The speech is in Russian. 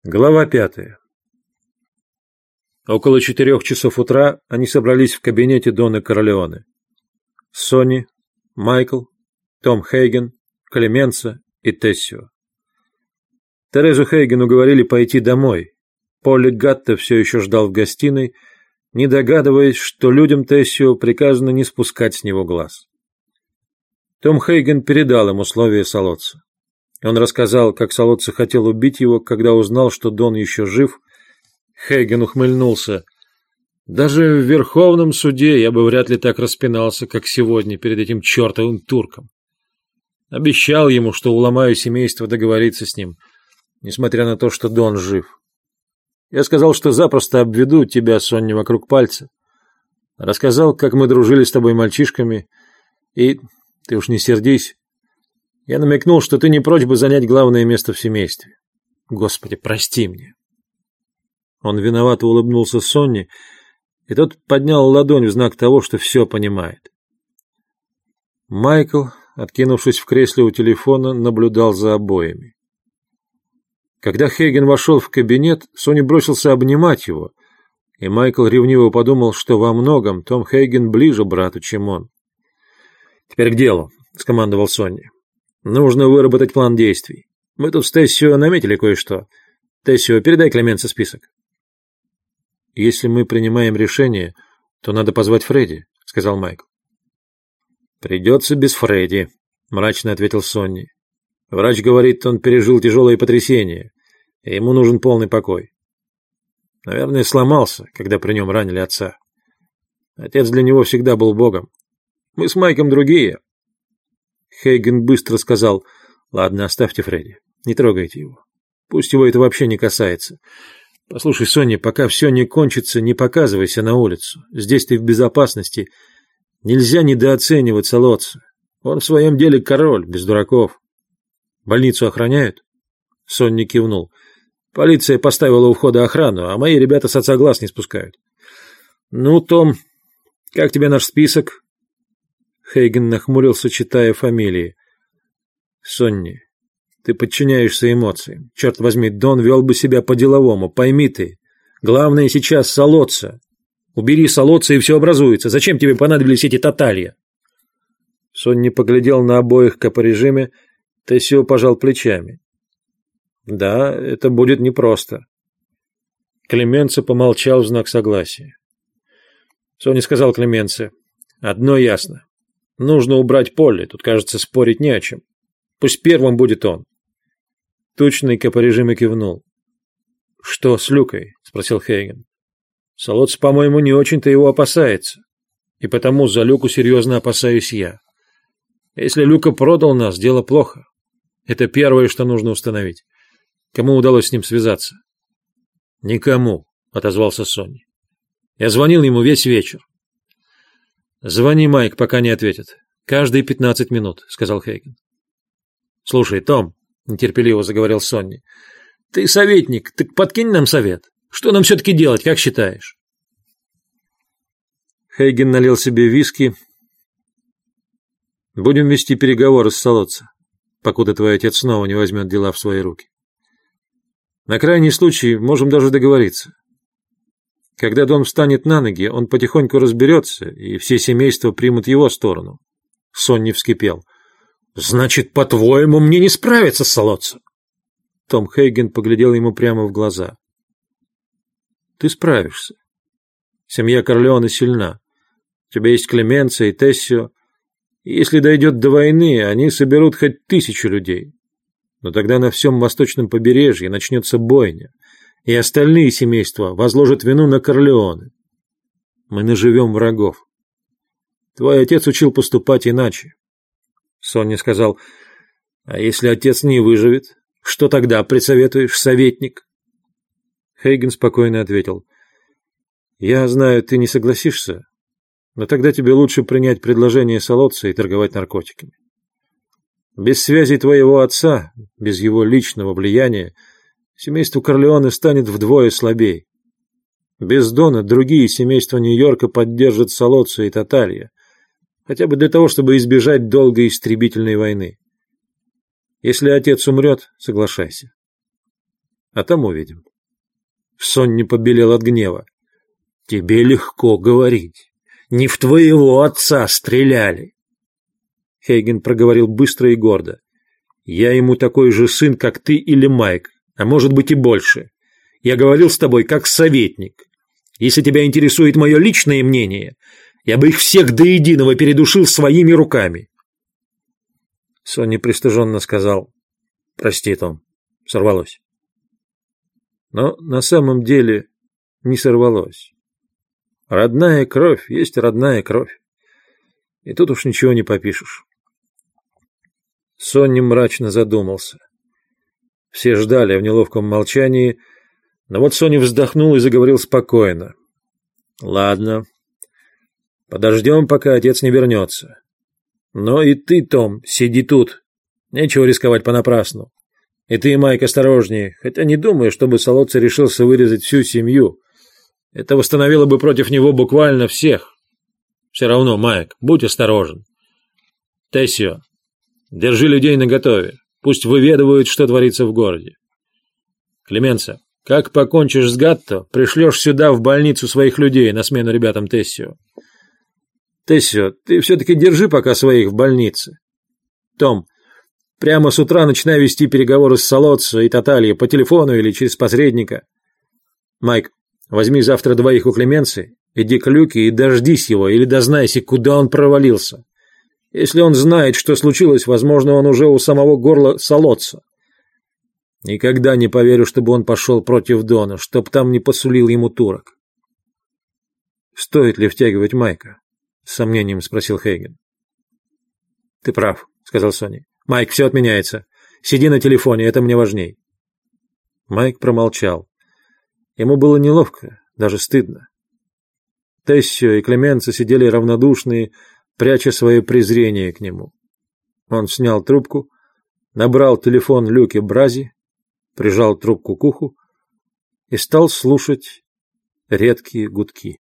Глава 5. Около 4 часов утра они собрались в кабинете Дона Корлеоне. Сонни, Майкл, Том Хейген, Клеменца и Тессио. Терезу Хейген уговорили пойти домой. Полли Гатта все еще ждал в гостиной, не догадываясь, что людям Тессио приказано не спускать с него глаз. Том Хейген передал им условия Салоца. Он рассказал, как Салоца хотел убить его, когда узнал, что Дон еще жив. Хейген ухмыльнулся. «Даже в Верховном суде я бы вряд ли так распинался, как сегодня перед этим чертовым турком. Обещал ему, что уломаю семейство договориться с ним, несмотря на то, что Дон жив. Я сказал, что запросто обведу тебя, Сонни, вокруг пальца. Рассказал, как мы дружили с тобой мальчишками, и, ты уж не сердись, я намекнул, что ты не прочь бы занять главное место в семействе. Господи, прости мне». Он виновато улыбнулся Сонни, и тот поднял ладонь в знак того, что все понимает. Майкл, откинувшись в кресле у телефона, наблюдал за обоями. Когда Хейген вошел в кабинет, Сонни бросился обнимать его, и Майкл ревниво подумал, что во многом Том Хейген ближе брату, чем он. «Теперь к делу», — скомандовал Сонни. «Нужно выработать план действий. Мы тут с Тессио наметили кое-что. Тессио, передай Клеменце список». «Если мы принимаем решение, то надо позвать Фредди», — сказал Майкл. «Придется без Фредди», — мрачно ответил Сонни. «Врач говорит, он пережил тяжелые потрясения, и ему нужен полный покой. Наверное, сломался, когда при нем ранили отца. Отец для него всегда был богом. Мы с Майком другие». Хейген быстро сказал: «Ладно, оставьте Фредди, не трогайте его. Пусть его это вообще не касается. Послушай, Сонни, пока все не кончится, не показывайся на улицу. Здесь ты в безопасности. Нельзя недооценивать Салоца. Он в своем деле король, без дураков. Больницу охраняют?» Сонни кивнул. «Полиция поставила у входа охрану, а мои ребята с отца глаз не спускают». «Ну, Том, как тебе наш список?» Хейген нахмурился, читая фамилии. «Сонни, ты подчиняешься эмоциям. Черт возьми, Дон вел бы себя по-деловому, пойми ты. Главное сейчас Салоца. Убери Салоца, и все образуется. Зачем тебе понадобились эти таталья?» Сонни поглядел на обоих капорежиме, Тессио пожал плечами. «Да, это будет непросто». Клеменце помолчал в знак согласия. Сонни сказал Клеменце: «Одно ясно. Нужно убрать Полли, тут, кажется, спорить не о чем. Пусть первым будет он». Тучный капорежиме кивнул. «Что с Люкой?» — спросил Хейген. «Салоц, по-моему, не очень-то его опасается, и потому за Люку серьезно опасаюсь я. Если Люка продал нас, дело плохо. Это первое, что нужно установить. Кому удалось с ним связаться?» «Никому», — отозвался Сонни. «Я звонил ему весь вечер». «Звони, Майк, пока не ответит. Каждые 15 минут», — сказал Хейген. «Слушай, Том», — нетерпеливо заговорил Сонни, — «ты советник, так подкинь нам совет. Что нам все-таки делать, как считаешь?» Хейген налил себе виски. «Будем вести переговоры с Салоца, покуда твой отец снова не возьмет дела в свои руки. На крайний случай можем даже договориться. Когда Дон встанет на ноги, он потихоньку разберется, и все семейства примут его сторону». Сонни вскипел. «Значит, по-твоему, мне не справиться с Салоцем?» Том Хейген поглядел ему прямо в глаза. «Ты справишься. Семья Корлеоне сильна. У тебя есть Клеменца и Тессио. И если дойдет до войны, они соберут хоть 1000 людей. Но тогда на всем восточном побережье начнется бойня, и остальные семейства возложат вину на Корлеоне. Мы наживем врагов. Твой отец учил поступать иначе». Сонни сказал: «А если отец не выживет, что тогда присоветуешь, советник?» Хейген спокойно ответил: «Я знаю, ты не согласишься, но тогда тебе лучше принять предложение Салоца и торговать наркотиками. Без связи твоего отца, без его личного влияния, семейство Корлеоне станет вдвое слабее. Без Дона другие семейства Нью-Йорка поддержат Салоца и Таталья, хотя бы для того, чтобы избежать долгой истребительной войны. Если отец умрет, соглашайся. А там увидим. Сонни побелел от гнева. Тебе легко говорить. Не в твоего отца стреляли. Хейген проговорил быстро и гордо. Я ему такой же сын, как ты или Майк, а может быть и больше. Я говорил с тобой как советник. Если тебя интересует мое личное мнение, я бы их всех до единого передушил своими руками. Сонни пристыженно сказал: прости, Том, сорвалось. Но на самом деле не сорвалось. Родная кровь есть родная кровь. И тут уж ничего не попишешь. Сонни мрачно задумался. Все ждали в неловком молчании, но вот Сонни вздохнул и заговорил спокойно. Ладно, подождем, пока отец не вернется. Но и ты, Том, сиди тут. Нечего рисковать понапрасну. И ты, Майк, осторожнее, хотя не думаю, чтобы Солоца решился вырезать всю семью. Это восстановило бы против него буквально всех. Все равно, Майк, будь осторожен. Тессио, держи людей наготове. Пусть выведывают, что творится в городе. Клеменца, как покончишь с Гатто, пришлешь сюда в больницу своих людей на смену ребятам Тессио. Тессио, ты все-таки держи пока своих в больнице. Том, прямо с утра начинай вести переговоры с Солоццо и Татальей по телефону или через посредника. Майк, возьми завтра двоих у Клеменции, иди к Люке и дождись его или дознайся, куда он провалился. Если он знает, что случилось, возможно, он уже у самого горла Солоццо. Никогда не поверю, чтобы он пошел против Дона, чтоб там не посулил ему турок. Стоит ли втягивать Майка? С сомнением спросил Хейген. Ты прав, сказал Сонни. Майк, все отменяется. Сиди на телефоне, это мне важней. Майк промолчал. Ему было неловко, даже стыдно. Тессио и Клеменца сидели равнодушные, пряча свое презрение к нему. Он снял трубку, набрал телефон Люке Брази, прижал трубку к уху и стал слушать редкие гудки.